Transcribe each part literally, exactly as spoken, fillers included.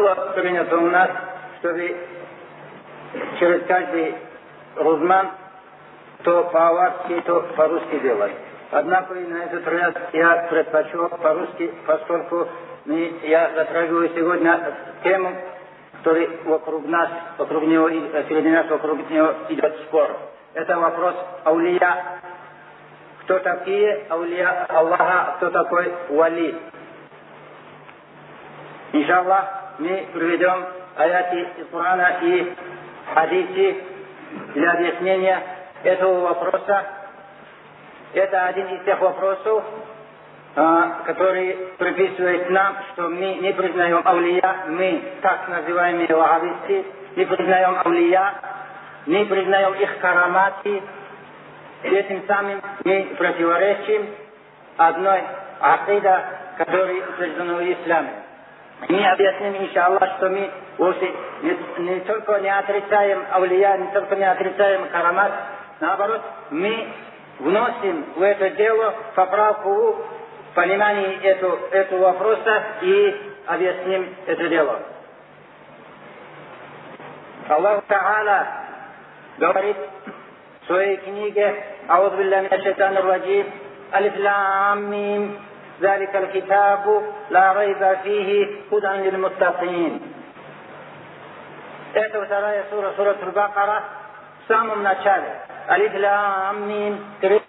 было принято у нас, чтобы через каждый рузман то по-аварски, то по-русски делать. Однако и на этот раз я предпочел по-русски, поскольку я затрагиваю сегодня тему, который вокруг нас, вокруг него, среди нас, вокруг него идет спор. Это вопрос аулия. Кто такие аулия Аллаха, кто такой вали? Иншаллах, мы приведем аяти из Корана и хадиси для объяснения этого вопроса. Это один из тех вопросов, который приписывает нам, что мы не признаем аулия, мы, так называемые ваххабисты, не признаем аулия, не признаем их карамати, и этим самым мы противоречим одной акида, которая утверждена в исламе. Мы объясним, иншаллах, что мы вовсе не, не только не отрицаем аулия, не только не отрицаем карамат, наоборот, мы вносим в это дело поправку в понимании эту, этого вопроса и объясним это дело. Аллах Та'аля говорит в своей книге «Аузу билляхи минаш шайтанир раджим, алиф лам мим, заликаль китабу, ла райба фихи, худан лил муттакин». Это вторая сура, сура Аль-Бакара, в самом начале. Алиф лам мим,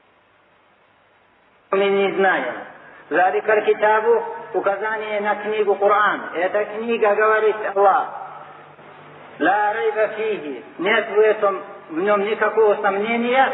мы не знаем. Заликаль китабу, указание на книгу Коран. Эта книга, говорит Аллах, ла райба фихи, нет в этом, в нем никакого сомнения,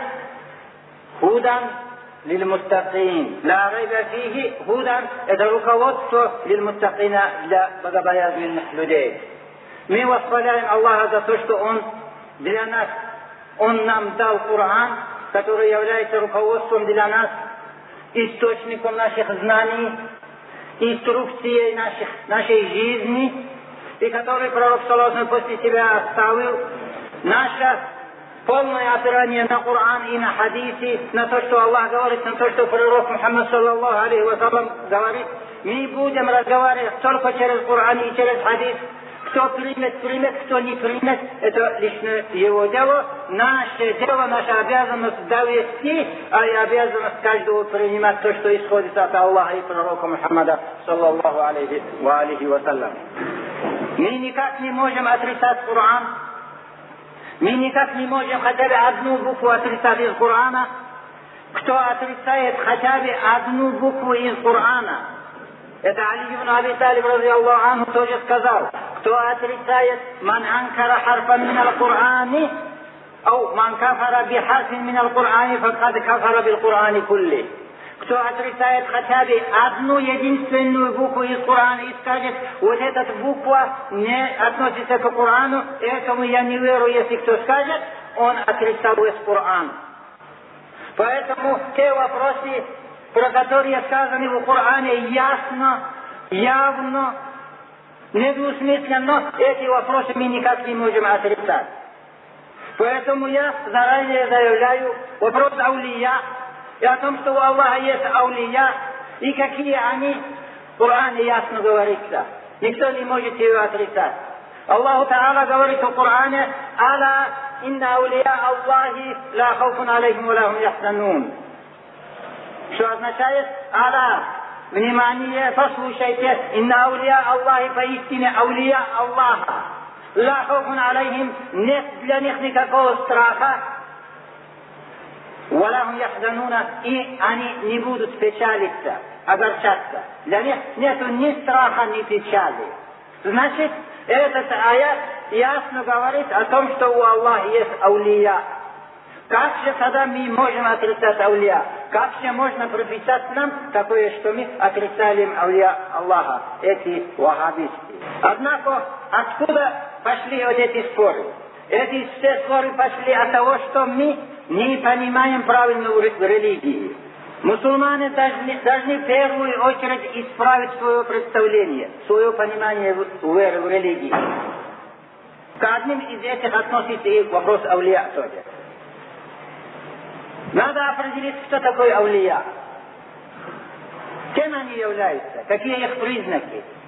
худан лил муттакин. Ла райба фихи, худан, это руководство лил муттакина, для богобоязненных людей. Мы восхваляем Аллаха за то, что Он для нас, Он нам дал Коран, который является руководством для нас, источником наших знаний, инструкцией наших, нашей жизни, и который пророк саллаллаху после себя оставил. Наше полное опирание на Коран и на хадисы, на то, что Аллах говорит, на то, что пророк Мухаммад саллаллаху алейхи ва саллям говорит. Мы будем разговаривать только через Коран и через хадис. Кто примет, примет, кто не примет, это личное его дело. Наше дело, наша обязанность довести, а и обязанность каждого принимать то, что исходит от Аллаха и пророка Мухаммада, саллаллаху алейхи ва алейхи ва саллям. Мы никак не можем отрицать Коран. Мы никак не можем хотя бы одну букву отрицать из Корана. Кто отрицает хотя бы одну букву из Корана, это Али ибн Аби Талиб разиаллаху анху тоже сказал. Кто отрицает ман анкара харфан мин аль-Кур'ани, ау ман кафара би харфин мин аль-Кур'ани, факад кафара бил Кур'ани кулли. Кто отрицает хотя бы одну единственную букву из Корана и скажет, вот эта буква не относится к Корану, этому я не верю, если кто скажет, он отрицал весь Коран. Поэтому те вопросы, про которые сказаны в Коране ясно, явно, недвусмысленно, эти вопросы мы никак не можем отрицать. Поэтому я заранее заявляю вопрос аулия, и о том, что у Аллаха есть аулия, и какие они, в Коране ясно говорится. Никто не может ее отрицать. Аллаху Та'аля говорит в Коране, «Аля инна аулия Аллахи ла хауфун алейхим ва ла хум яхзанун». Что означает «Аля». Внимание, послушайте, «Инна аулия Аллахи», поистине аулия Аллаха. «Ла хауфун алейхим», нет для них никакого страха. «Валахум яхзануна», и они не будут печалиться, огорчаться. Для них нету ни страха, ни печали. Значит, этот аят ясно говорит о том, что у Аллаха есть аулия. Как же тогда мы можем отрицать аулия? Как же можно приписать нам такое, что мы отрицаем аулия Аллаха, эти ваххабисты? Однако, откуда пошли вот эти споры? Эти все споры пошли от того, что мы не понимаем правильную религию. Мусульмане должны, должны в первую очередь исправить свое представление, свое понимание веры в религии. К одним из этих относится и вопрос аулия тоже. Надо определить, кто такой аулия. Кем они являются? Какие их признаки?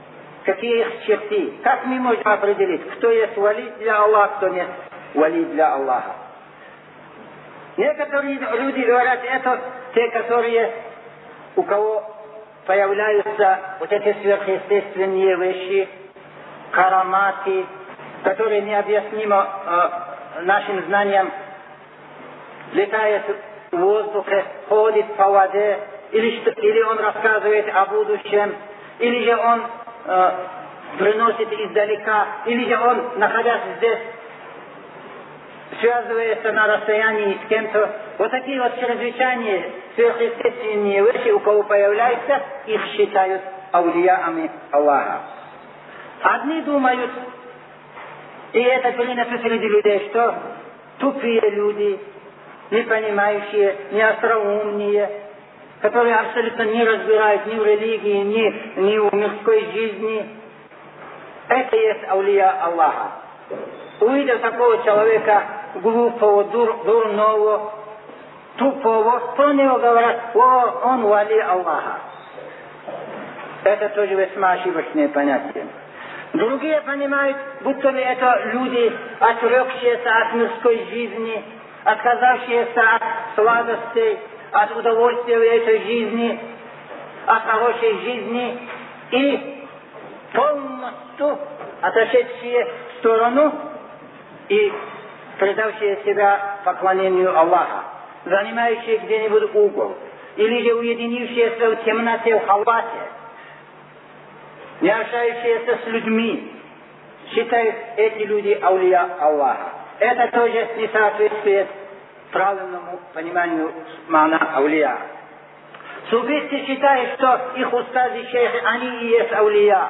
какие их черты. Как мы можем определить, кто есть вали для Аллаха, кто нет вали для Аллаха? Некоторые люди говорят, это те, которые, у кого появляются вот эти сверхъестественные вещи, караматы, которые необъяснимо э, нашим знаниям, летает в воздухе, ходит по воде, или, что, или он рассказывает о будущем, или же он э, приносит издалека, или же он, находясь здесь, связывается на расстоянии с кем-то. Вот такие вот чрезвычайные сверхъестественные вещи, у кого появляются, их считают аулиями Аллаха. Одни думают, и это принято среди людей, что тупые люди, не понимающие, не остроумные, которые абсолютно не разбирают ни в религии, ни, ни в мирской жизни, это есть аулия Аллаха. Увидев такого человека глупого, дур, дурного, тупого, про него говорят: о, он вали Аллаха. Это тоже весьма ошибочное понятие. Другие понимают, будто ли это люди, отрекшиеся от мирской жизни, отказавшиеся от сладостей, от удовольствия в этой жизни, от хорошей жизни, и полностью отошедшие в сторону и предавшие себя поклонению Аллаха, занимающие где-нибудь угол, или же уединившиеся в темноте, в халате, не общающиеся с людьми, считают эти люди аулия Аллаха. Это тоже не соответствует правильному пониманию мана аулия. Суфисты считают, что их устази шейхи, они и есть аулия.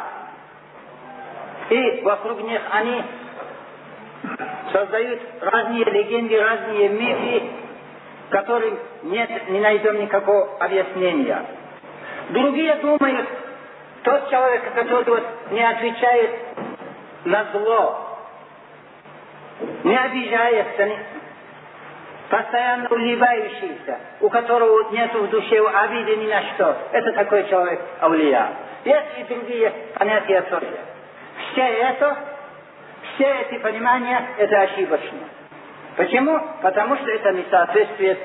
И вокруг них они создают разные легенды, разные мифы, которым нет, не найдем никакого объяснения. Другие думают, тот человек, который вот не отвечает на зло, не обижается, не, постоянно улыбающийся, у которого нет в душе обиды ни на что, это такой человек аулия. Есть и другие понятия тоже. Все это, все эти понимания, это ошибочно. Почему? Потому что это не соответствует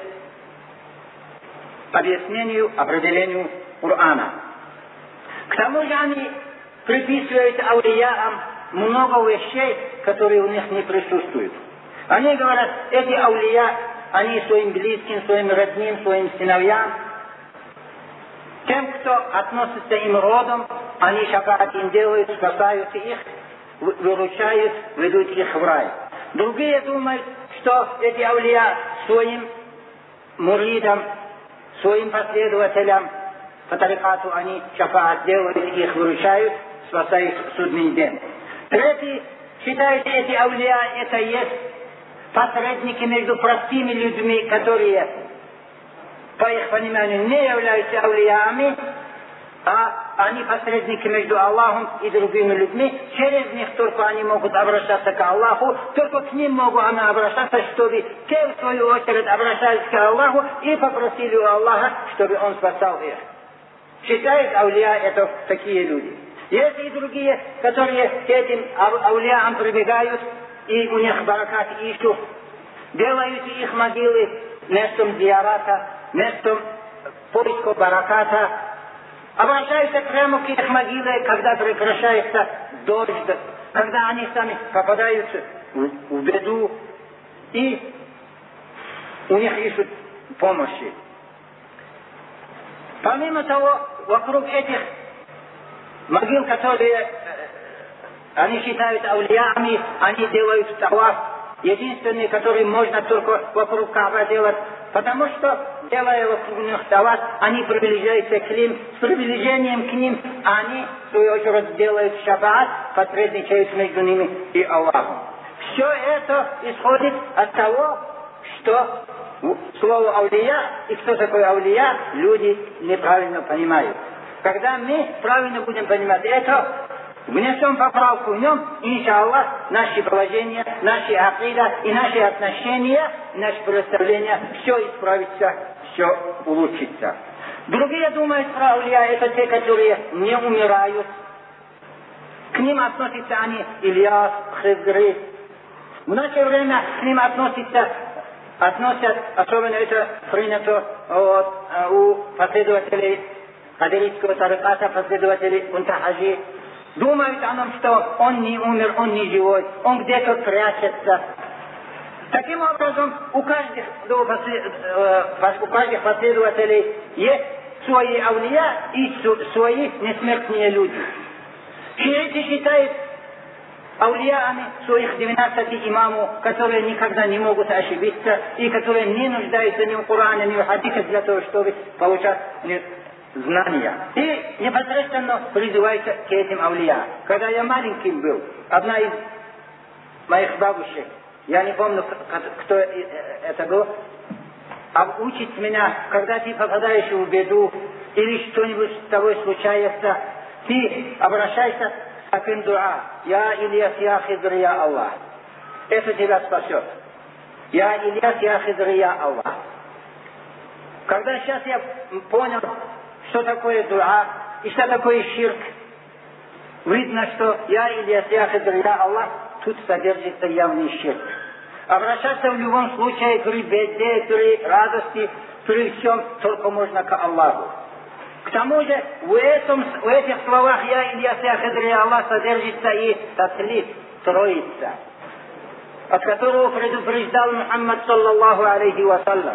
объяснению, определению Корана. К тому же они приписывают аулияам много вещей, которые у них не присутствуют. Они говорят, эти аулия, они своим близким, своим родным, своим сыновьям, тем, кто относится им родом, они шафаат им делают, спасают их, выручают, ведут их в рай. Другие думают, что эти аулия своим муридам, своим последователям по тарикату они шафаат делают, их выручают, спасают в судный день. Третьи считают, эти аулия это есть посредники между простыми людьми, которые по их пониманию не являются аулиями, а они посредники между Аллахом и другими людьми. Через них только они могут обращаться к Аллаху, только к ним могут они обращаться, чтобы те в свою очередь обращались к Аллаху и попросили у Аллаха, чтобы Он спасал их. Считают аулия это такие люди. Есть и другие, которые к этим аулиям прибегают, и у них баракат ищут, делают их могилы местом зиярата, местом поиска бараката, обращаются прямо к их могиле, когда прекращается дождь, когда они сами попадают в беду, и у них ищут помощи. Помимо того, вокруг этих могил, которые они считают аулиями, они делают таваф, единственный, который можно только вокруг Кааба делать, потому что, делая вокруг них таваф, они приближаются к ним, с приближением к ним они, в свою очередь, делают шафаат, посредничают между ними и Аллахом. Все это исходит от того, что слово аулия и кто такой аулия, люди неправильно понимают. Когда мы правильно будем понимать это, внесем поправку в нем, иншаллах, наши положения, наши акида и наши отношения, наши представления, все исправится, все улучшится. Другие думают про аулия, это те, которые не умирают, ним относятся они Ильяс, Хизры. В наше время к ним относятся, относят, особенно это принято вот, у последователей кадирийского тариката, последователей Мунтахаджи. Думают о том, что он не умер, он не живой, он где-то прячется. Таким образом, у каждых, у каждых последователей есть свои аулия и свои несмертные люди. Шииты считают аулиями своих двенадцати имамов, которые никогда не могут ошибиться и которые не нуждаются ни в Коране, ни в хадисе для того, чтобы получать знания. И непосредственно призываются к этим аулия. Когда я маленьким был, одна из моих бабушек, я не помню, кто это был, а учит меня, когда ты попадаешь в беду или что-нибудь с тобой случается, ты обращайся к таким дуа. Я Ильяс, я Хидр, я Аллах. Это тебя спасет. Я Ильяс, я Хидр, я Аллах. Когда сейчас я понял, что такое дуа и что такое ширк, видно, что я Ильяс, я Хидр, я Аллах, тут содержится явный ширк. Обращаться в любом случае при беде, при радости, при всем только можно к Аллаху. К тому же в, этом, в этих словах «Я Ильяс, я Хидр, я Аллах» содержится и таслиф, троица, от которого предупреждал Мухаммад саллаллаху алейхи вассалям.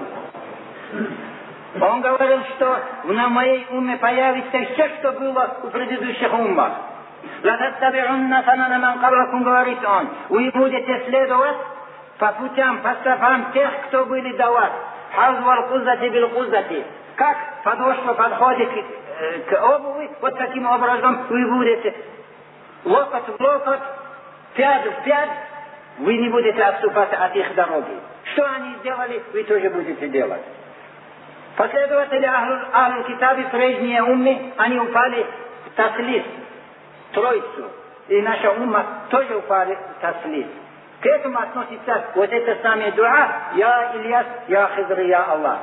Он говорил, что на моей умме появится все, что было у предыдущих уммах. «Лататтаби'унна санана ман каблакум», говорит он, вы будете следовать по путям, по стопам тех, кто были до вас. «Хазвал кузати бил кузати». Как подошва подходит к, к обуви, вот таким образом вы будете локоть в локоть, пять в пять, вы не будете отступаться от их дороги. Что они сделали, вы тоже будете делать. Последователи Ахль-Китаби, прежние уммы, они упали в таслис, троицу. И наша умма тоже упали в таслис. К этому относится вот это самое дуа «Я Ильяс, я Хидр, я Аллах».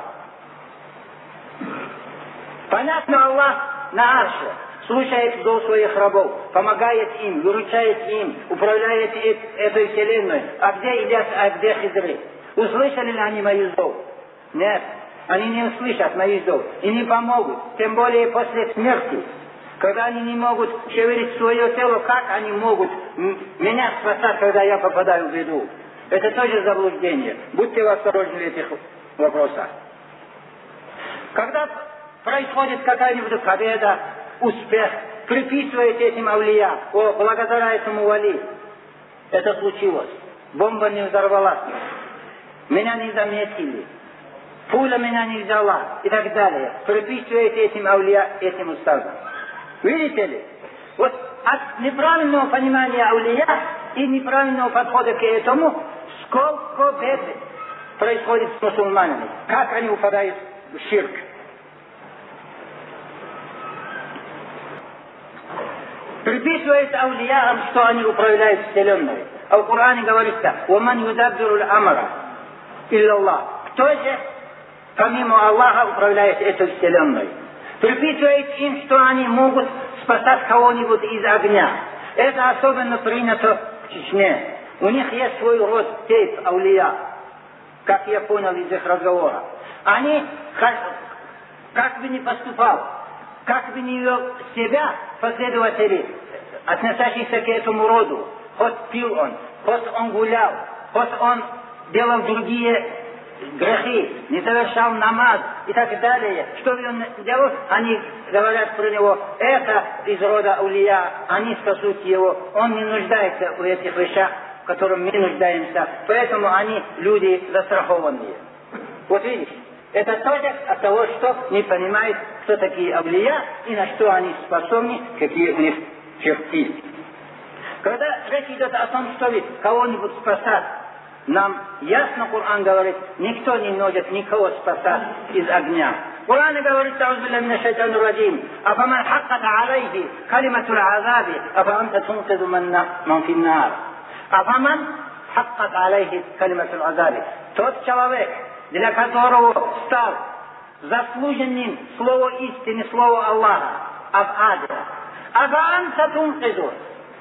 Понятно, Аллах на арше слушает вдов своих рабов, помогает им, выручает им, управляет этой вселенной. А где Ильяс, а где Хидры? Услышали ли они мою зов? Нет, они не услышат мою зов и не помогут, тем более после смерти. Когда они не могут шевелить свое тело, как они могут меня спасать, когда я попадаю в беду? Это тоже заблуждение. Будьте осторожны в этих вопросах. Когда происходит какая-нибудь победа, успех, приписываете этим аулия, о, благодаря этому вали, это случилось. Бомба не взорвалась, меня не заметили, пуля меня не взяла и так далее. Приписываете этим аулия, этим устазам. Видите ли? Вот от неправильного понимания аулия и неправильного подхода к этому, сколько бед происходит с мусульманами, как они упадают в ширк. Приписывается аулиям, что они управляют вселенной. А в Коране говорится: «Ваман юдаббиру л-амра илляллах». Кто же, помимо Аллаха, управляет этой вселенной? Приписывает им, что они могут спасать кого-нибудь из огня. Это особенно принято в Чечне. У них есть свой род тейп аулия, как я понял из их разговора. Они, как бы ни поступал, как бы ни вел себя последователи, относящиеся к этому роду, хоть пил он, хоть он гулял, хоть он делал другие грехи, не совершал намаз и так далее, что он делал, они говорят про него: это из рода аулия, они спасут его, он не нуждается в этих вещах, в которых мы нуждаемся, поэтому они люди застрахованные. Вот видишь, это тоже от того, что не понимают, кто такие аулия и на что они способны, какие у них черты. Когда речь идет о том, что кого-нибудь спасать, нам ясно Коран говорит, никто не может никого спасать из огня. Коран говорит: «Аузубилля минаш шайтанир раджим, афаман хаккат алейхи калиматул азаби, афаанта тункиду ман финнар». Афаман хаккат алейхи калиматул азаби. Тот человек, для которого стал заслуженным слово истины, слово Аллаха, об аде. Афаанта тункиду.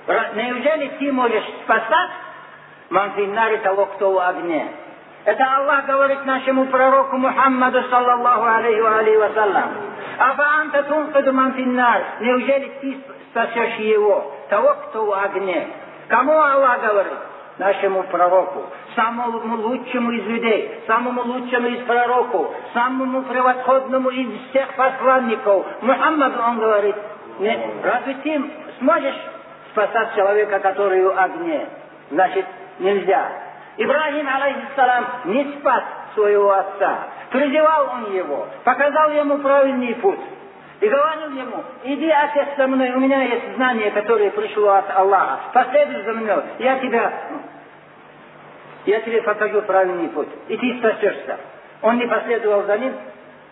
Неужели ты можешь спасать манфиннари того, кто в огне? Это Аллах говорит нашему пророку Мухаммаду, саллаллаху алейхи ва алейхи ва саллям. Афаанта тункаду манфиннар. Неужели ты спасешь его, того, кто в огне? Кому Аллах говорит? Нашему пророку, самому лучшему из людей, самому лучшему из пророков, самому превосходному из всех посланников. Мухаммаду он говорит, не, разве ты сможешь спасать человека, который в огне? Значит, нельзя. Ибрахим, алейхиссалам, не спас своего отца. Призывал он его, показал ему правильный путь. И говорил ему, иди, отец, со мной, у меня есть знание, которое пришло от Аллаха. Последуй за мной, я тебя, я тебе покажу правильный путь. И ты спасешься. Он не последовал за ним,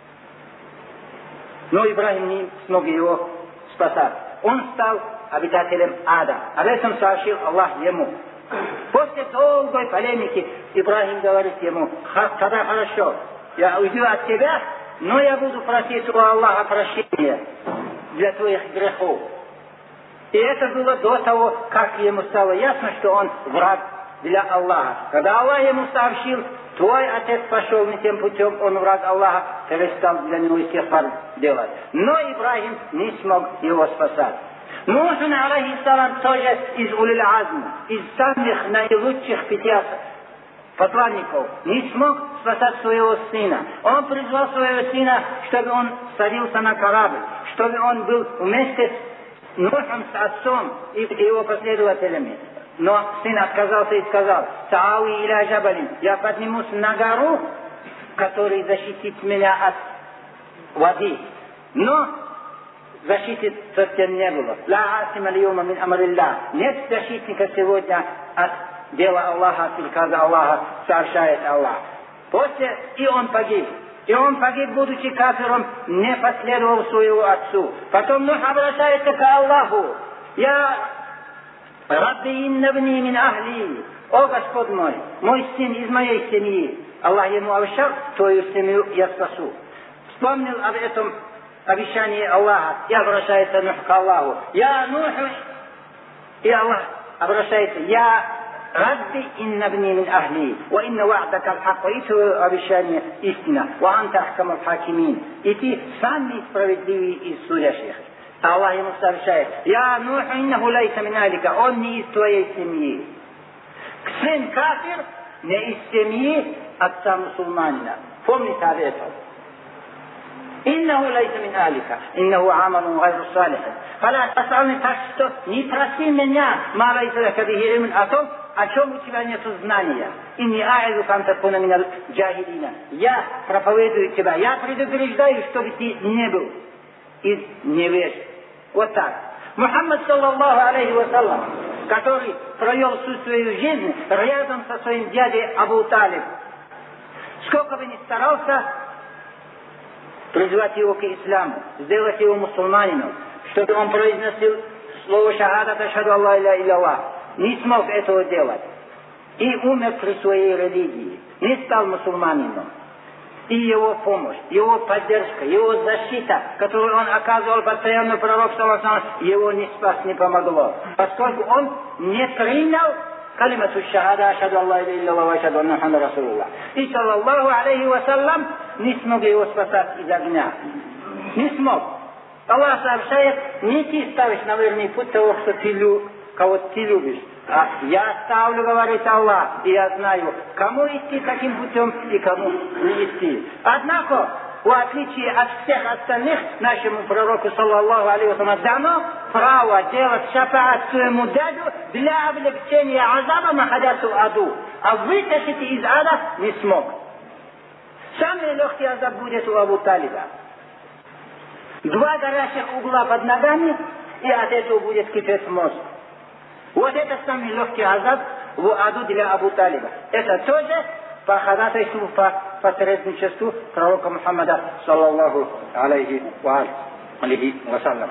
но Ибрахим не смог его спасать. Он стал обитателем ада. Об этом сообщил Аллах ему. После долгой полемики Ибрахим говорит ему, тогда хорошо, я уйду от тебя, но я буду просить у Аллаха прощения для твоих грехов. И это было до того, как ему стало ясно, что он враг для Аллаха. Когда Аллах ему сообщил, твой отец пошел не тем путем, он враг Аллаха, перестал для него истихфар делать. Но Ибрахим не смог его спасать. Нух, алейхиссалам, тоже из улил азма, из самых наилучших пяти посланников, не смог спасать своего сына. Он призвал своего сына, чтобы он садился на корабль, чтобы он был вместе с Нухом, с отцом и его последователями. Но сын отказался и сказал, «Таави иля джабалин, я поднимусь на гору, который защитит меня от воды». Но защиты совсем не было. «Ла асима льюма мин амрилля». Нет защитника сегодня от дела Аллаха, от приказа Аллаха, совершает Аллах. После и он погиб. И он погиб, будучи кафиром, не последовал своему отцу. Потом Нух обращается к Аллаху. «Я Рабби иннабни мин ахли». «О Господь мой, мой сын из моей семьи». Аллах ему обещал, твою семью я спасу. Вспомнил об этом обещании Аллаха и обращается Нух к Аллаху. «Я Нух». И Аллах обращается, «Я Рабби иннабни мин ахли, ва инна ва'дака аль-хак». И твое обещание истина. «Ва анта ахкамул хакимин». И ты самый справедливый из судящих. Аллах ему сообщает, «Я Нух иннаху лайса мин ахлика». Он не из твоей семьи. Сын кафир не из семьи отца мусульманина. Помните об этом. «Иннаху лайса мин ахлика, иннаху амалун гайру салихин». Фала тас'ални, так что не проси меня, ма лайса лака бихи илмун, о том, о чем у тебя нет знания. «Инни а'изука ан такуна миналь джахилина». Я проповедую тебя, я предупреждаю, чтобы ты не был из невежд. Вот так. Мухаммад, саллаллаху алейхи ва саллям, который провел всю свою жизнь рядом со своим дядей Абу Талиб, сколько бы ни старался призвать его к исламу, сделать его мусульманином, чтобы он произносил слово шахадат ашхаду алла иля илля, не смог этого делать. И умер при своей религии, не стал мусульманином. И его помощь, его поддержка, его защита, которую он оказывал постоянно пророк, его не спас, не помогло. Поскольку он не принял калимату шахада ашхаду алла иля илля ва ашхаду анна Мухаммада расулуллах. И саллаллаху алейхи ва саллям не смог его спасать из огня. Не смог. Аллах сообщает, не ты ставишь на верный путь того, что ты любишь, кого ты любишь. А я ставлю, говорит Аллах, и я знаю, кому идти таким путем и кому не идти. Однако, в отличие от всех остальных, нашему пророку, саллаллаху алейхи ва саллям, дано право делать шафаат своему дяду для облегчения азаба, находясь в аду. А вытащить из ада не смог. Самый легкий азаб будет у Абу Талиба. Два горящих угла под ногами, и от этого будет кипеть мозг. Вот это самый легкий азаб в аду для Абу Талиба. Это тоже по ходатайству, по посредничеству пророка Мухаммада, саллаллаху алейхи ва саллям.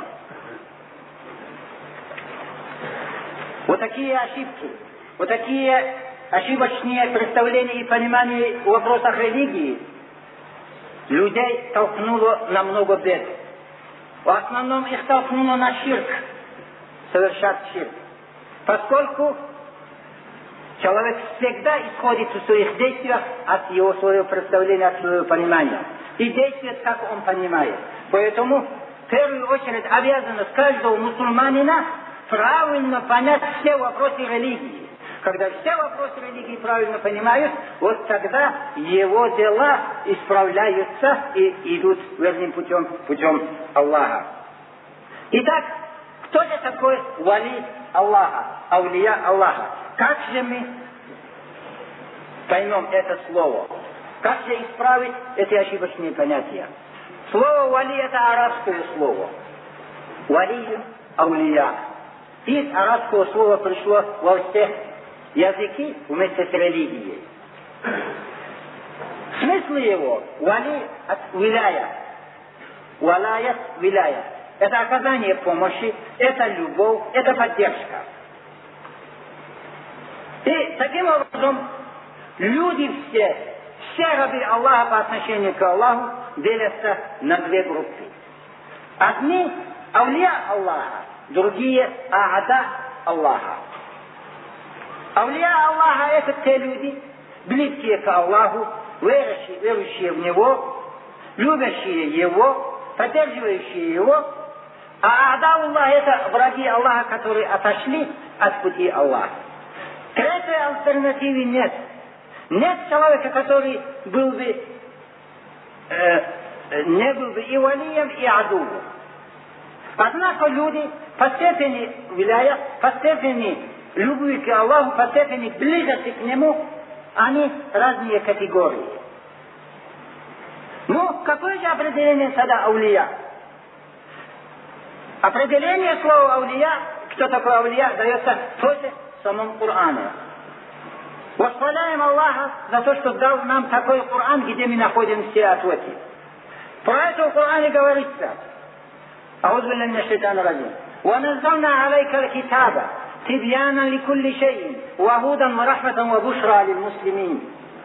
Вот такие ошибки, вот такие ошибочные представления и понимания в вопросах религии людей толкнуло на много бед. В основном их толкнуло на ширк, совершать ширк. Поскольку человек всегда исходит в своих действиях от его своего представления, от своего понимания. И действует, как он понимает. Поэтому, в первую очередь, обязанность каждого мусульманина правильно понять все вопросы религии. Когда все вопросы религии правильно понимают, вот тогда его дела исправляются и идут верным путем, путем Аллаха. Итак, кто же такой вали Аллаха, аулия Аллаха? Как же мы поймем это слово? Как же исправить эти ошибочные понятия? Слово вали — это арабское слово. Вали — аулия. Из арабского слова пришло во все языки вместе с религией. Смысл его — вали от виляя. Валаят — виляя. Это оказание помощи, это любовь, это поддержка. И таким образом люди все, все рабы Аллаха по отношению к Аллаху делятся на две группы. Одни — аулия Аллаха, другие — аада Аллаха. Аулия Аллаха — это те люди, близкие к Аллаху, верующие, верующие в Него, любящие Его, поддерживающие Его. А аада Аллаха — это враги Аллаха, которые отошли от пути Аллаха. Третьей альтернативы нет. Нет человека, который был бы, э, не был бы и валием, и адувом. Однако люди по степени виляя, по степени любви к Аллаху, по степени близости к Нему, они разные категории. Ну, какое же определение тогда аулия? Определение слова аулия, кто такой аулия, дается тоже в самом Коране. Восхваляем Аллаха за то, что дал нам такой Коран, где мы находим все ответы. Про это в Коране говорится: أعوذ بالله من الشيطان الرجيم ونزلنا عليك الكتاب تبيانا لكل شيء وهدى ورحمة وبشرى للمسلمين.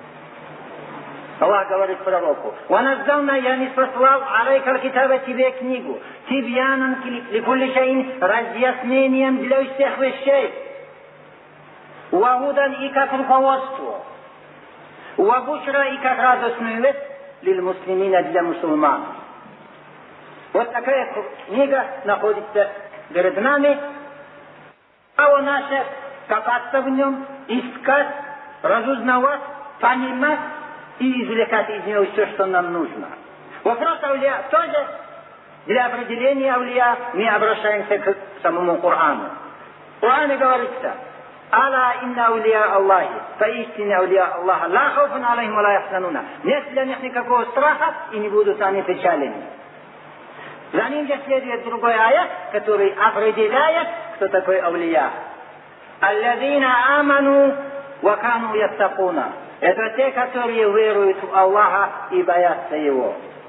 Аллах говорит пророку: ونزلنا, я не спаслал عليك الكتاب, тебе книгу, تبيانا لكل شيء, разъяснением для всех вещей, وهدى и как руководство, وبشرى и как радостную весть للمسلمين, для мусульман. Вот такая книга находится перед нами. Право наше копаться в нем, искать, разузнавать, понимать и извлекать из него все, что нам нужно. Вопрос аулия тоже. Для определения аулия мы обращаемся к самому Корану. В Коране говорится: «Ала инна аулия Аллахи, поистине аулия Аллаха, ла хауфун алейхим ва ла яхзануна». Нет для них никакого страха, и не будут они печалены. За ним же следует другой аят, который определяет, кто такой аулия. «Аллазина аману ва кану яттакуна». Это те, которые веруют в Аллаха и боятся Его.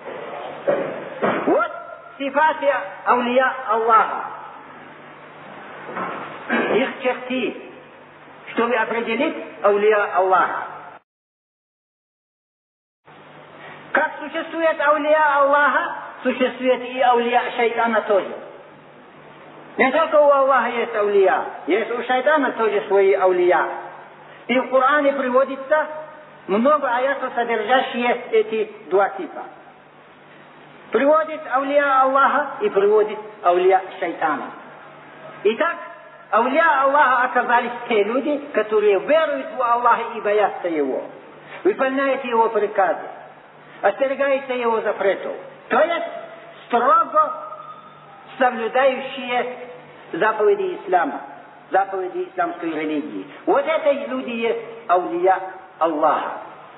Вот сифаты аулия Аллаха. Их черты, чтобы определить аулия Аллаха. Как существует аулия Аллаха, существует и аулия шайтана тоже. Не только у Аллаха есть аулия, есть у шайтана тоже свои аулия. И в Коране приводится много аятов, содержащие эти два типа. Приводит аулия Аллаха и приводит аулия шайтана. Итак, аулия Аллаха оказались те люди, которые веруют в Аллаха и боятся Его, выполняют Его приказы, остерегаются Его запретов. То есть строго соблюдающие заповеди ислама, заповеди исламской религии. Вот это люди есть аулия Аллаха.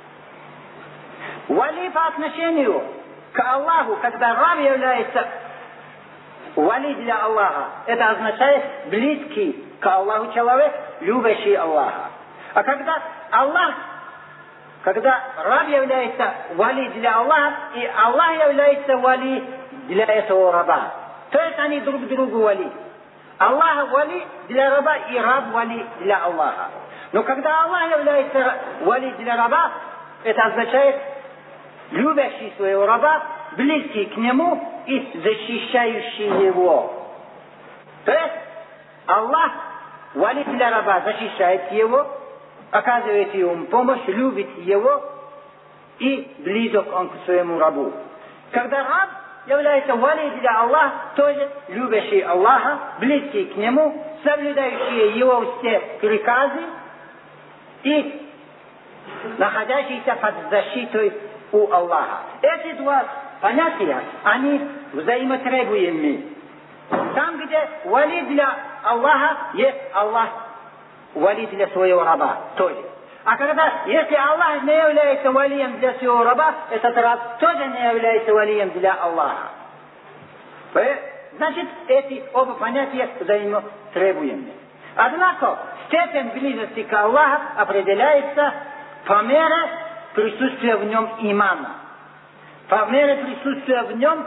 Вали по отношению к Аллаху, когда раб является вали для Аллаха, это означает близкий к Аллаху человек, любящий Аллаха. А когда Аллах, когда раб является вали для Аллаха, и Аллах является вали для этого раба, то есть они друг другу вали. Аллах вали для раба, и раб вали для Аллаха. Но когда Аллах является вали для раба, это означает любящий своего раба, близкий к нему и защищающий его. То есть Аллах вали для раба защищает его, оказывает ему помощь, любит его и близок он к своему рабу. Когда раб является вали для Аллаха, тоже любящий Аллаха, близкий к нему, соблюдающий его все приказы и находящийся под защитой у Аллаха. Эти два понятия, они взаимотребуемы. Там, где вали для Аллаха, есть Аллах вали для своего раба тоже. А когда, если Аллах не является валием для своего раба, этот раб тоже не является валием для Аллаха. Значит, эти оба понятия взаимотребуемы. Однако, степень близости к Аллаху определяется по мере присутствия в нем имана, по мере присутствия в нем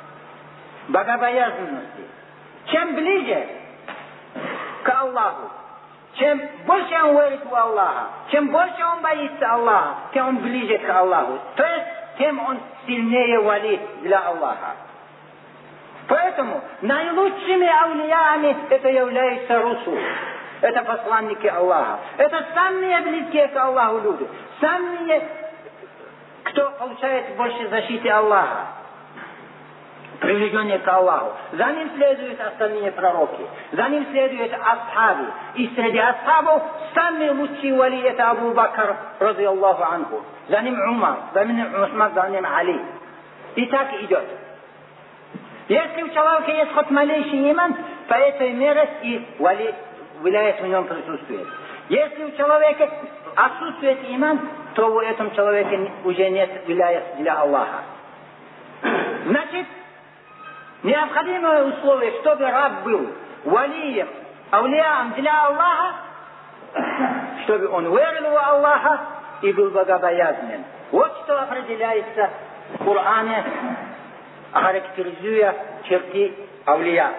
богобоязненности. Чем ближе к Аллаху, чем больше он верит в Аллаха, чем больше он боится Аллаха, тем он ближе к Аллаху. То есть, тем он сильнее вали для Аллаха. Поэтому наилучшими аулиями это являются русул. Это посланники Аллаха. Это самые близкие к Аллаху люди. Самые, кто получает больше защиты Аллаха. Привлечение к Аллаху. За ним следуют остальные пророки. За ним следуют асхаби. И среди асхабов самые лучшие вали это Абу Бакр, ради Аллаху анху. За ним Умар, за ним Усман, за ним Али. И так идет. Если у человека есть хоть малейший иман, по этой мере и вали виляет в нем присутствует. Если у человека отсутствует иман, то у этом человека уже нет виляет для Аллаха. Значит, необходимое условие, чтобы раб был валием, аулияем для Аллаха, чтобы он верил в Аллаха и был богобоязнен. Вот что определяется в Коране, характеризуя черты аулия.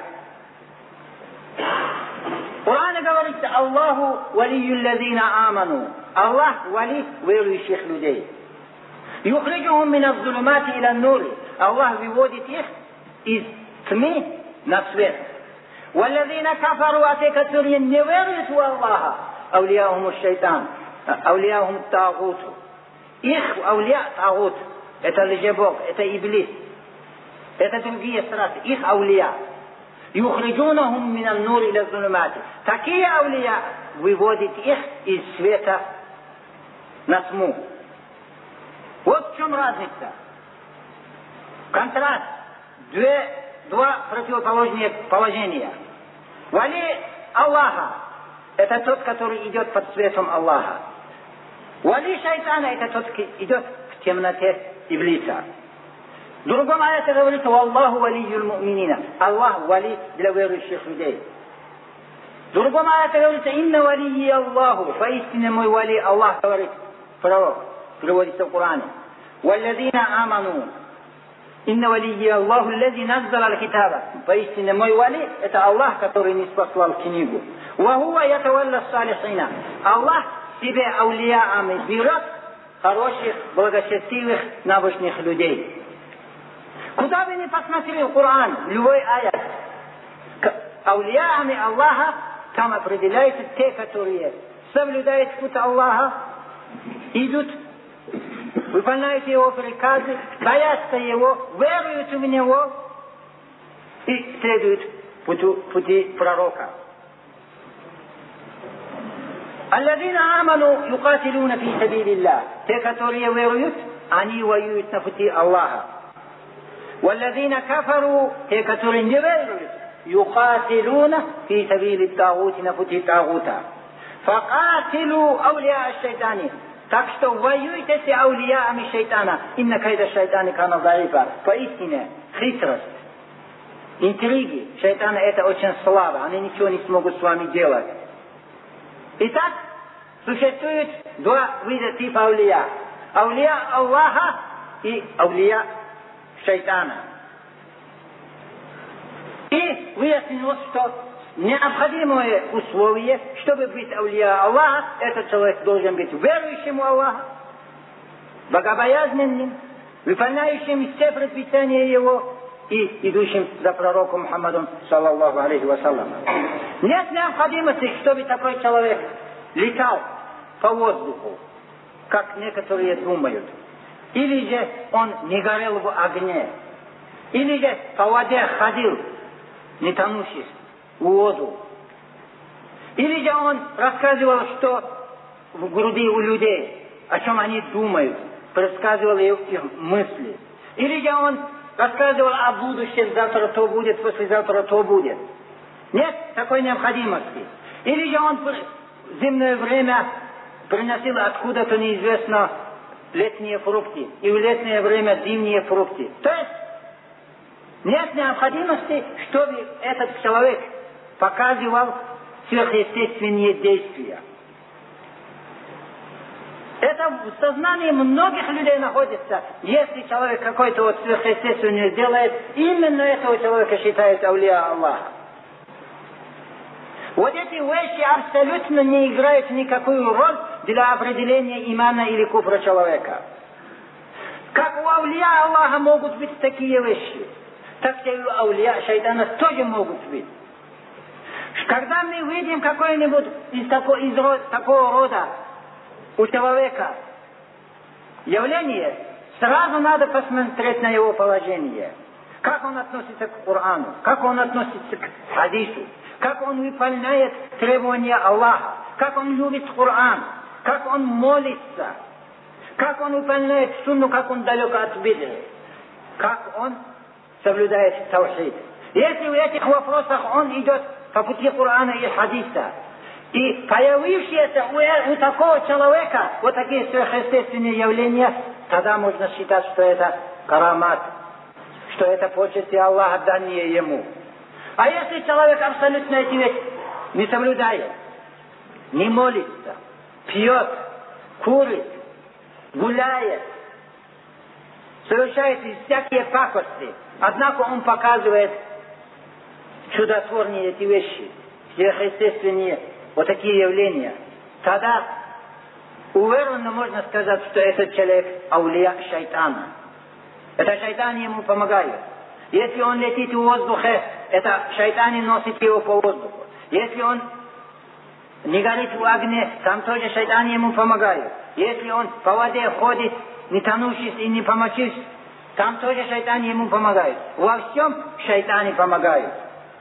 В Коране говорится: Аллаху валию лазина аману. Аллах вали верующих людей. Юхриджухум мин аз-зулумати иля ан-нур. Аллах выводит их из тьмы на свет. Валлазина кафару, а те, которые не веруют в Аллаха, аулияхум шайтан, аулияхум тагут. Их аулия тагут. Это лжебог, это иблис. Это другие страсти, их аулия. Юхриджунахум мин ан-нур иля аз-зулумати. Такие аулия выводит их из света на тьму. Вот в чем разница. Контраст. Две, два противоположные положения. Вали Аллаха – это тот, который идет под светом Аллаха. Вали шайтана – это тот, который идет в темноте иблиса. В другом аяте говорится: «Валлаху валиюл му'минина». Аллах вали для верующих людей. В другом аяте говорится: «Инна валии Аллаху». Поистине мой вали Аллах, говорит пророк, приводится в Коране. «Валлазина аману». «Инна валии Аллаху лази наззал аль-китаба». Поистине мой вали – это Аллах, который не спаслал книгу. «Вахува ятавалла салихина». Аллах себе аулиями берет хороших, благочестивых, набожных людей. Куда бы ни посмотрели в Коран, в любой аят, аулиями Аллаха там определяются те, которые соблюдают путь Аллаха, идут, выполняют его приказы, боятся его, веруют в него и следуют пути, пути пророка. «Аллазина аману юкатилуна фи сабилилlah». Те, которые веруют, они воюют на пути Аллаха. «Валлазина кафару», те, которые не веруют, юкатилуна фи сабили тагути, на пути тагута. «Факатилу аулия аш-шайтани». Так что воюйте с аулиями шайтана. «Инна кайда шайтани кана заифа». Поистине, хитрость, интриги шайтана – это очень слабо. Они ничего не смогут с вами делать. Итак, существует два вида типа аулия. Аулия Аллаха и аулия шайтана. И выяснилось, что необходимое условие, чтобы быть аулия Аллаха, этот человек должен быть верующим в Аллаха, богобоязненным, выполняющим все предписания его и идущим за пророком Мухаммадом, саллаллаху алейхи вассалям. Нет необходимости, чтобы такой человек летал по воздуху, как некоторые думают. Или же он не горел в огне, или же по воде ходил, не тонущий в воду. Или же он рассказывал, что в груди у людей, о чем они думают, предсказывал их мысли. Или же он рассказывал о будущем, завтра то будет, послезавтра то будет. Нет такой необходимости. Или же он в зимнее время приносил откуда-то неизвестно летние фрукты, и в летнее время зимние фрукты. То есть нет необходимости, чтобы этот человек показывал сверхъестественные действия. Это в сознании многих людей находится. Если человек какой-то вот сверхъестественное делает, именно этого человека считают аулия Аллаха. Вот эти вещи абсолютно не играют никакую роль для определения имана или куфра человека. Как у аулия Аллаха могут быть такие вещи, так и у аулия шайтана тоже могут быть. Когда мы видим какое-нибудь из, такого, из род, такого рода у человека явление, сразу надо посмотреть на его положение. Как он относится к Корану, как он относится к хадису, как он выполняет требования Аллаха, как он любит Коран, как он молится, как он выполняет сунну, как он далек от бид'ы, как он соблюдает таухид. Если в этих вопросах он идет по пути Корана и хадиса, и появившиеся у, у такого человека вот такие сверхъестественные явления, тогда можно считать, что это карамат, что это почести Аллаха, данные ему. А если человек абсолютно эти вещи не соблюдает, не молится, пьет, курит, гуляет, совершает всякие пакости, однако он показывает чудотворные эти вещи, сверхъестественные вот такие явления, тогда уверенно можно сказать, что этот человек аулия шайтана. Это шайтан ему помогает. Если он летит в воздухе, это шайтан носит его по воздуху. Если он не горит в огне, там тоже шайтан ему помогает. Если он по воде ходит, не тонувшись и не помочившись, там тоже шайтан ему помогает. Во всем шайтаны помогают.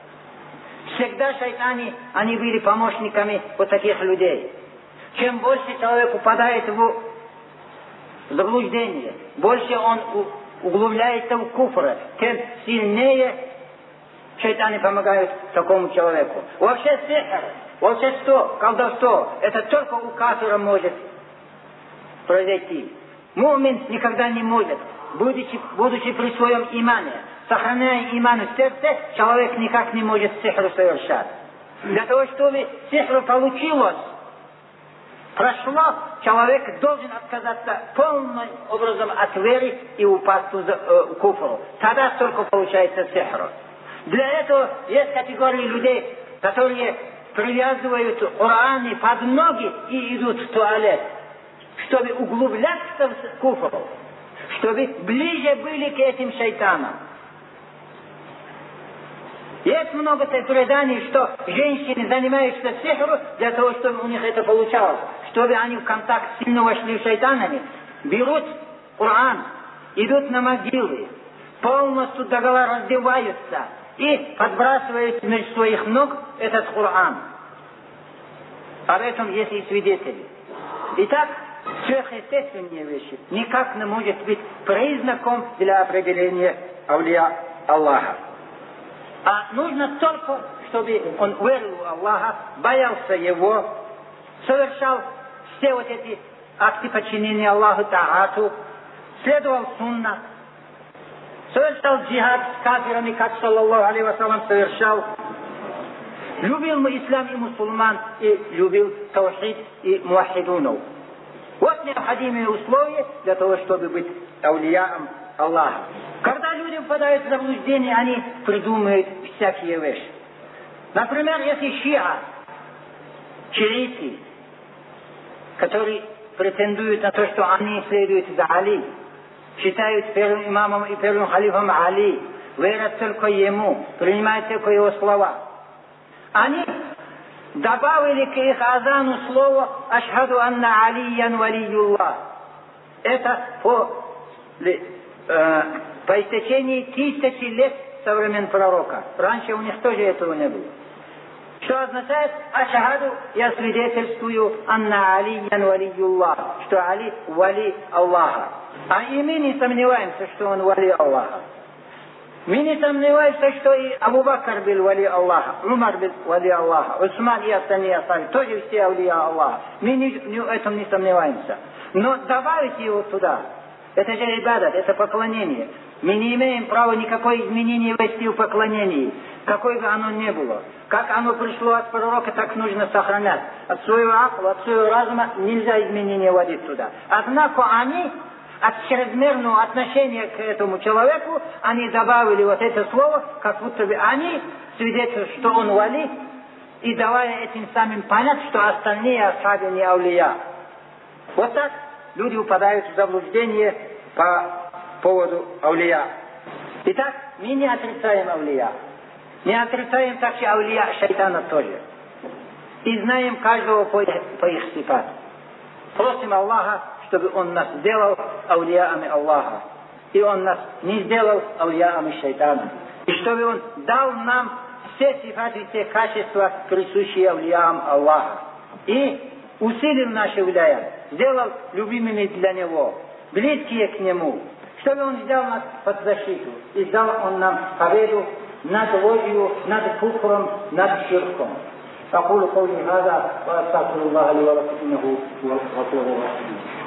Всегда шайтаны, они были помощниками вот таких людей. Чем больше человек упадает в заблуждение, больше он углубляется в куфр, тем сильнее шайтаны помогают такому человеку. Вообще сихр, волшебство, колдовство, это только у кафира может произойти. Мумин никогда не может, будучи, будучи при своем имане, сохраняя иман в сердце, человек никак не может сихру совершать. Для того, чтобы сихру получилось, прошло, человек должен отказаться полным образом от веры и упасть в э, куфру. Тогда только получается сихр. Для этого есть категории людей, которые привязывают Кораны под ноги и идут в туалет, чтобы углубляться в куфру, чтобы ближе были к этим шайтанам. Есть много преданий, что женщины занимаются сихром для того, чтобы у них это получалось, чтобы они в контакт сильно вошли с шайтанами, берут Коран, идут на могилы, полностью догола раздеваются и подбрасывают между своих ног этот Коран. Об этом есть и свидетели. Итак, сверхъестественные вещи никак не может быть признаком для определения аулия Аллаха. А нужно только, чтобы он верил в Аллаха, боялся Его, совершал все вот эти акты подчинения Аллаху Та'ату, следовал сунна, совершал джихад с кафирами, как саллаллаху алейхи вассалям совершал, любил ислам и мусульман, и любил таухид и муахидунов. Вот необходимые условия для того, чтобы быть аулияом Аллаха. Когда люди впадают в заблуждение, они придумывают всякие вещи. Например, если шиа, чииты, которые претендуют на то, что они следуют за Али, считают первым имамом и первым халифом Али, верят только ему, принимают только его слова. Они добавили к их азану слово «Ашхаду анна алиян валиюллах». Это по, э, по истечении тысячи лет со времен пророка. Раньше у них тоже этого не было. Что означает «Ашхаду», я свидетельствую «Анна алиян валиюллах», что Али вали Аллаха. А и мы не сомневаемся, что он вали Аллаха. Мы не сомневаемся, что и Абу Бакр был вали Аллаха, Умар был вали Аллаха, Усман и остальные остальные, тоже все авлия Аллаха. Мы не, не, в этом не сомневаемся. Но добавить его туда, это же ибадат, это поклонение. Мы не имеем права никакое изменение ввести в поклонении, какое бы оно ни было. Как оно пришло от пророка, так нужно сохранять. От своего акла, от своего разума нельзя изменения вводить туда. Однако они, от чрезмерного отношения к этому человеку, они добавили вот это слово, как будто бы они свидетельствуют, что он вали, и давая этим самым понять, что остальные асхабы не авлия. Вот так люди упадают в заблуждение по поводу авлия. Итак, мы не отрицаем авлия. Не отрицаем также авлия шайтана тоже. И знаем каждого по их, по их сифат. Просим Аллаха, чтобы он нас сделал аулияами Аллаха. И он нас не сделал аулияами шайтана. И чтобы он дал нам все сифаты, все качества, присущие аулиям Аллаха. И усилил наши уляя, сделал любимыми для него, близкие к нему. Чтобы он взял нас под защиту. И дал он нам победу над ложью, над куфром, над ширком. أقول قولي هذا وأستغفر الله لي ولكم إنه هو الغفور الرحيم.